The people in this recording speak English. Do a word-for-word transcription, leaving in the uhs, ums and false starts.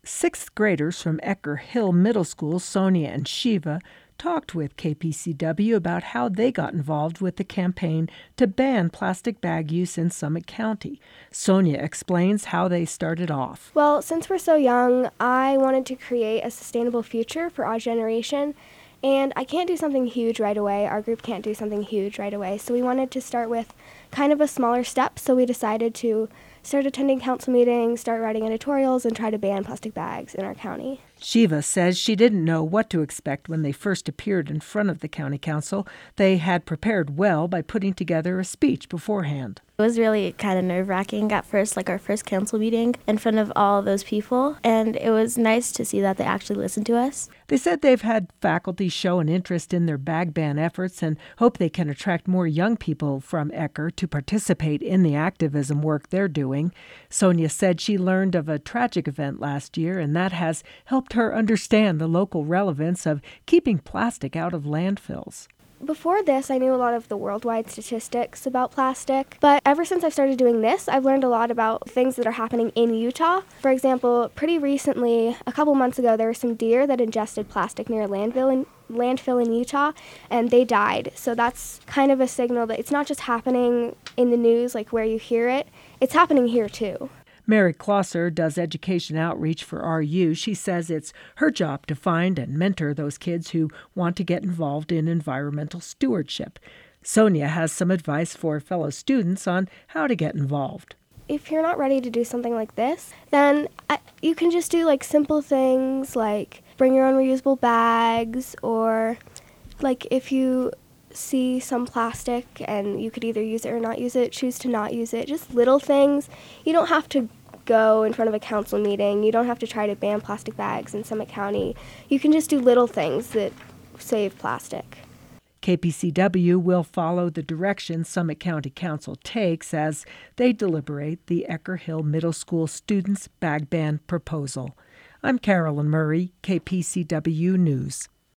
Sixth graders from Ecker Hill Middle School, Sonia and Shiva, talked with K P C W about how they got involved with the campaign to ban plastic bag use in Summit County. Sonia explains how they started off. Well, since we're so young, I wanted to create a sustainable future for our generation, and I can't do something huge right away. Our group can't do something huge right away, so we wanted to start with kind of a smaller step, so we decided to start attending council meetings, start writing editorials, and try to ban plastic bags in our county. Shiva says she didn't know what to expect when they first appeared in front of the county council. They had prepared well by putting together a speech beforehand. It was really kind of nerve-wracking at first, like our first council meeting in front of all of those people, and it was nice to see that they actually listened to us. They said they've had faculty show an interest in their bag ban efforts and hope they can attract more young people from Ecker to participate in the activism work they're doing. Sonia said she learned of a tragic event last year, and that has helped her understand the local relevance of keeping plastic out of landfills. Before this, I knew a lot of the worldwide statistics about plastic, but ever since I've started doing this, I've learned a lot about things that are happening in Utah. For example, pretty recently, a couple months ago, there were some deer that ingested plastic near a landfill in, landfill in Utah, and they died. So that's kind of a signal that it's not just happening in the news, like where you hear it, it's happening here too. Mary Klosser does education outreach for R U. She says it's her job to find and mentor those kids who want to get involved in environmental stewardship. Sonia has some advice for fellow students on how to get involved. If you're not ready to do something like this, then you can just do like simple things like bring your own reusable bags, or like if you see some plastic and you could either use it or not use it, choose to not use it. Just little things. You don't have to go in front of a council meeting. You don't have to try to ban plastic bags in Summit County. You can just do little things that save plastic. K P C W will follow the direction Summit County Council takes as they deliberate the Ecker Hill Middle School students' bag ban proposal. I'm Carolyn Murray, K P C W News.